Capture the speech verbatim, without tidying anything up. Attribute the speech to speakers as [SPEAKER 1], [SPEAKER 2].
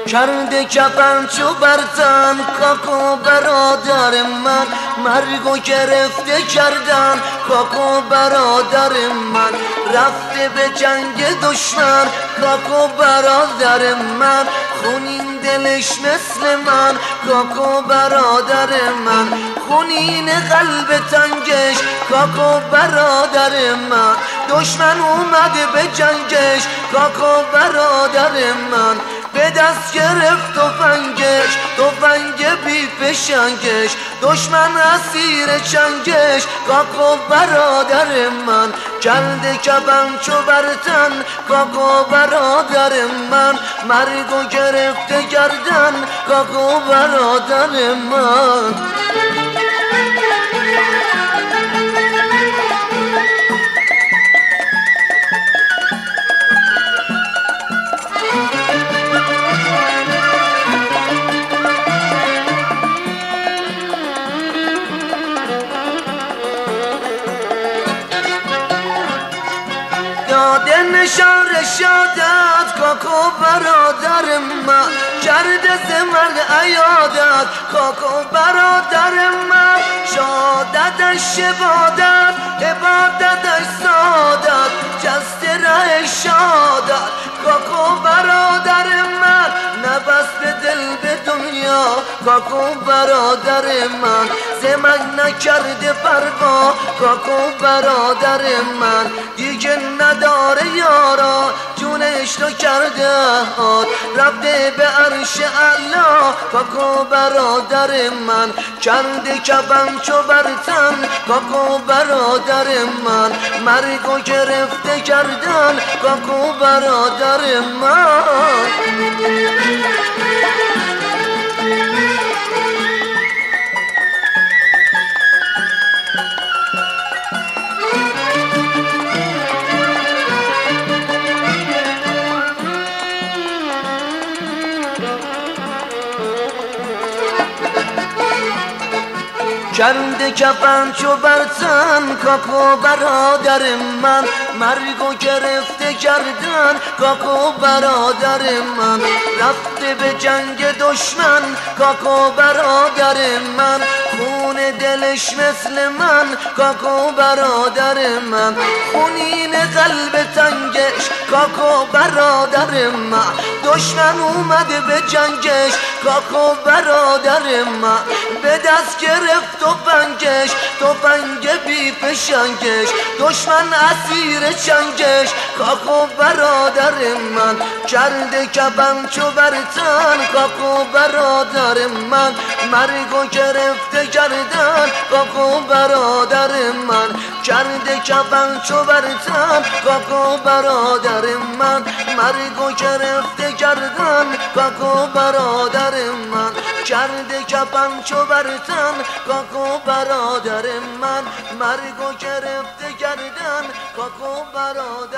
[SPEAKER 1] کرده کفن چو برتن کاکو برادر من، مرگو گرفته کردن کاکو برادر من، رفته به جنگ دشمن کاکو برادر من، خونین دلش مثل من کاکو برادر من، خونین قلب تنگش کاکو برادر من، دشمن اومده به جنگش کاکو برادر من، به دست گرفت تفنگش تفنگ بی فشنگش، دشمن اسیر چنگش کاکو برادر من، کرده کفن چو برتن کاکو برادر من، مرگو گرفته گردن کاکو برادر من. داده نشان رشادت کاکو برادر من، کرده زمن عیادت کاکو برادر من، شادتش شبادت عبادتش سادت، جست ره شادت کاکو برادر من، نبست به دل به دنیا کاکو برادر من، زمن نکرده پروا کاکو برادر من، دیگه نداره یارا جونش رو کرده هات، رفته به عرش الله کاکو برادر من، کرده کفن چو برتن کاکو برادر من، مرگو گرفته کردن کاکو برادر من. کرده کفن چو برتن کاکو برادر من، مرگو گرفته کردن کاکو برادر من، رفته به جنگ دشمن کاکو برادر من، خون دلش مثل من کاکو برادر من، خونین قلب تنگش کاکو برادر من، دشمن اومده به جنگش کاکو برادر من، به دست گرفت تفنگش تفنگ بی فشنگش، دشمن اسیر چنگش کاکو برادر من، کرده کفن چو برتن کاکو برادر من، مرگو گرفته گردن کاکو برادر من، کرده کفن چو برتن کاکو برادر من، مرگو گرفته گردن کاکو برادر من، کرده کفن چو برتن کاکو برادر من، مرگو گرفته گردن کاکو برادر